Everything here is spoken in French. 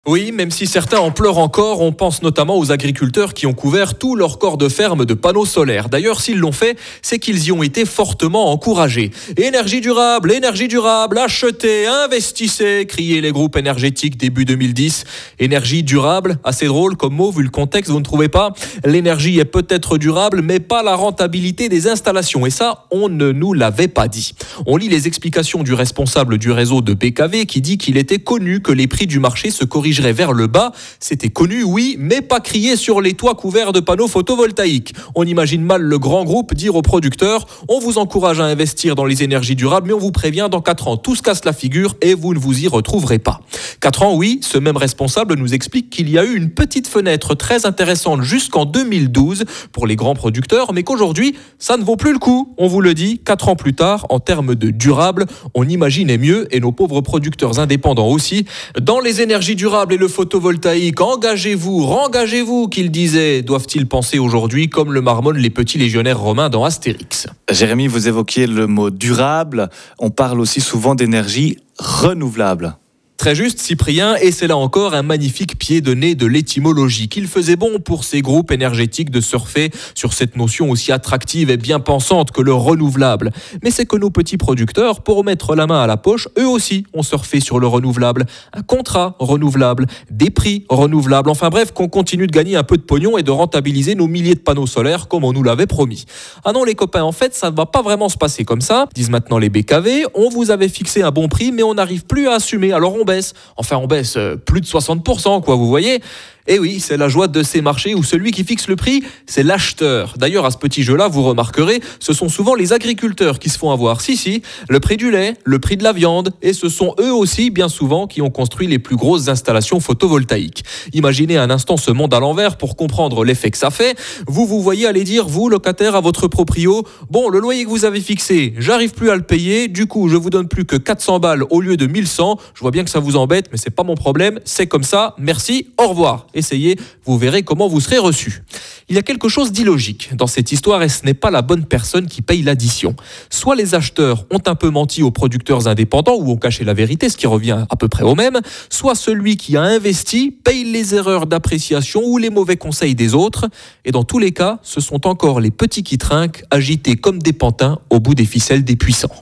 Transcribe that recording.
Oui, même si certains en pleurent encore, on pense notamment aux agriculteurs qui ont couvert tout leur corps de ferme de panneaux solaires. D'ailleurs, s'ils l'ont fait, c'est qu'ils y ont été fortement encouragés. Énergie durable, achetez, investissez, criaient les groupes énergétiques début 2010. Énergie durable, assez drôle comme mot vu le contexte, vous ne trouvez pas ? L'énergie est peut-être durable, mais pas la rentabilité des installations. Et ça, on ne nous l'avait pas dit. On lit les explications du responsable du réseau de BKV qui dit qu'il était connu que les prix du marché se corrigeraient vers le bas. C'était connu, oui, mais pas crié sur les toits couverts de panneaux photovoltaïques. On imagine mal le grand groupe dire aux producteurs « On vous encourage à investir dans les énergies durables, mais on vous prévient, dans 4 ans, tout se casse la figure et vous ne vous y retrouverez pas. » 4 ans, oui, ce même responsable nous explique qu'il y a eu une petite fenêtre très intéressante jusqu'en 2012 pour les grands producteurs, mais qu'aujourd'hui, ça ne vaut plus le coup. On vous le dit, 4 ans plus tard, en termes de durable, on imaginait mieux et nos pauvres producteurs indépendants aussi. Dans les énergies durables et le photovoltaïque, engagez-vous, rengagez-vous, qu'ils disaient. Doivent-ils penser aujourd'hui comme le marmonnent les petits légionnaires romains dans Astérix ? Jérémy, vous évoquiez le mot durable. On parle aussi souvent d'énergie renouvelable. Très juste, Cyprien, et c'est là encore un magnifique pied de nez de l'étymologie. Qu'il faisait bon pour ces groupes énergétiques de surfer sur cette notion aussi attractive et bien pensante que le renouvelable. Mais c'est que nos petits producteurs, pour mettre la main à la poche, eux aussi ont surfé sur le renouvelable. Un contrat renouvelable, des prix renouvelables, enfin bref, qu'on continue de gagner un peu de pognon et de rentabiliser nos milliers de panneaux solaires comme on nous l'avait promis. Ah non les copains, en fait, ça ne va pas vraiment se passer comme ça, disent maintenant les BKV. On vous avait fixé un bon prix, mais on n'arrive plus à assumer, alors on baisse. Enfin, on baisse plus de 60%, quoi, vous voyez ? Et oui, c'est la joie de ces marchés où celui qui fixe le prix, c'est l'acheteur. D'ailleurs, à ce petit jeu-là, vous remarquerez, ce sont souvent les agriculteurs qui se font avoir. Si, le prix du lait, le prix de la viande, et ce sont eux aussi, bien souvent, qui ont construit les plus grosses installations photovoltaïques. Imaginez un instant ce monde à l'envers pour comprendre l'effet que ça fait. Vous voyez aller dire, vous, locataire, à votre proprio, bon, le loyer que vous avez fixé, j'arrive plus à le payer, du coup, je vous donne plus que 400 balles au lieu de 1100. Je vois bien que ça vous embête, mais c'est pas mon problème, c'est comme ça, merci, au revoir. Essayez, vous verrez comment vous serez reçu. Il y a quelque chose d'illogique dans cette histoire et ce n'est pas la bonne personne qui paye l'addition. Soit les acheteurs ont un peu menti aux producteurs indépendants ou ont caché la vérité, ce qui revient à peu près au même, soit celui qui a investi paye les erreurs d'appréciation ou les mauvais conseils des autres. Et dans tous les cas, ce sont encore les petits qui trinquent, agités comme des pantins au bout des ficelles des puissants.